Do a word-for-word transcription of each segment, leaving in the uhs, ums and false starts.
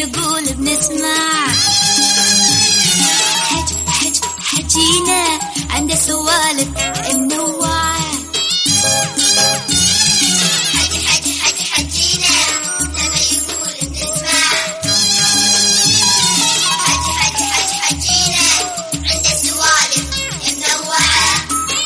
يقول بنسمع. حج حج حجينا عنده سوالف منوعة. حج حج حج حجينا لما يقول بنسمع. حج حج حج حجينا عنده سوالف منوعة.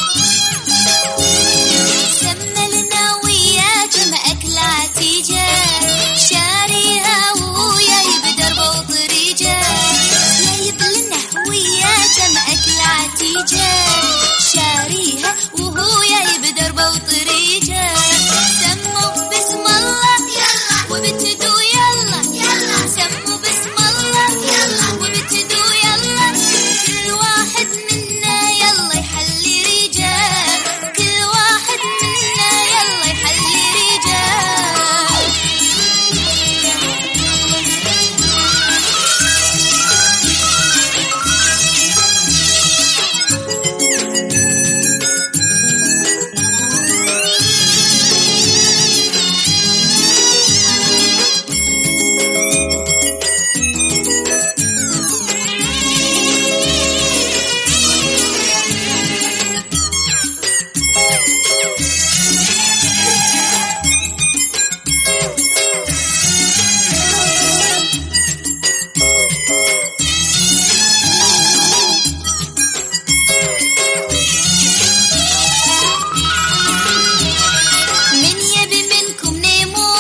سمى لنا ويا جمع أكلات جاء شاريها ويا بدربه وطريجه. جايب لنا ويا جمع أكلات جاء شاريها وهو جايب دربه وطريجه. سموا بسم الله يلا وبتدو يلا يلا. سموا بسم الله يلا وبتدو يلا. كل واحد منا يلا يحلي رجال. كل واحد منا يلا يحلي رجال. من يبي منكم نيمو؟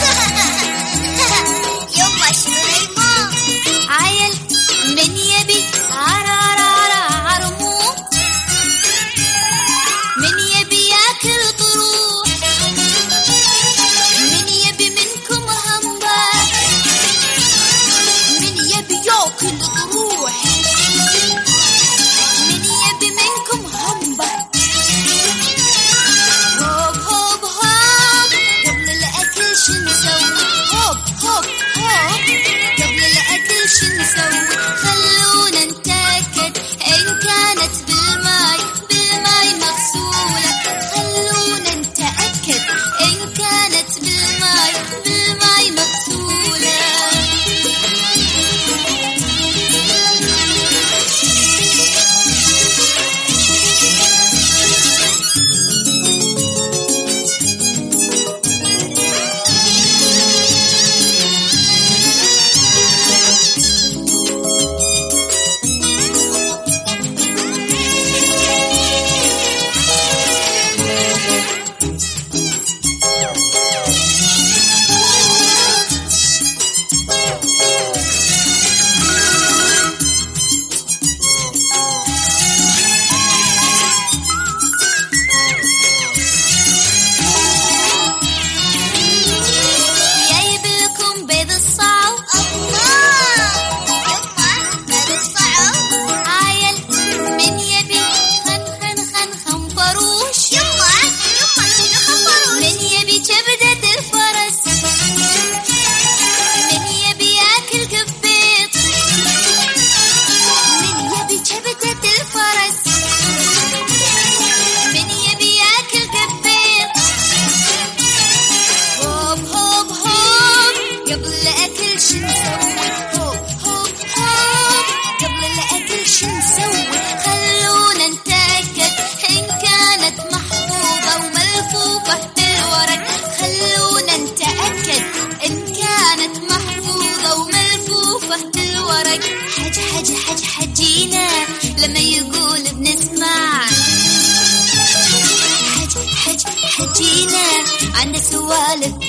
يما شنو نيمو؟ عيل من يبي عرارارا عرمو؟ من يبي ياكل طروح؟ من يبي منكم همبا؟ من يبي ياكل طروح؟ من يبي منكم همبا؟ هوب هوب هوب قبل الأكل شو نسوي؟ هوب هوب هوب قبل الأكل شو نسوي؟ خلونا نتأكد إن كانت بالماي بالماي مغسولة. خلونا نتأكد إن كانت بالماي بالماي مغسولة. جايب لكم بيض الصعو. الله يما بيض الصعو. عيل من يبي خن خن خن خنفروش. يما يما شنو خنفروش؟ من يبي كبدة الفرس. من يبي ياكل قبيط. من يبي كبدة الفرس. من يبي ياكل قبيط. هوب هوب هوب قبل الأكل شو نسوي؟ هوب هوب هوب قبل الأكل شو نسوي؟ خلونا نتأكد إن كانت محفوظة وملفوفة بالورق. خلونا نتأكد إن كانت محفوظة وملفوفة بالورق. حج حج حج حجينا لما يقول بنسمع. حج حج حجينا عنده سوالف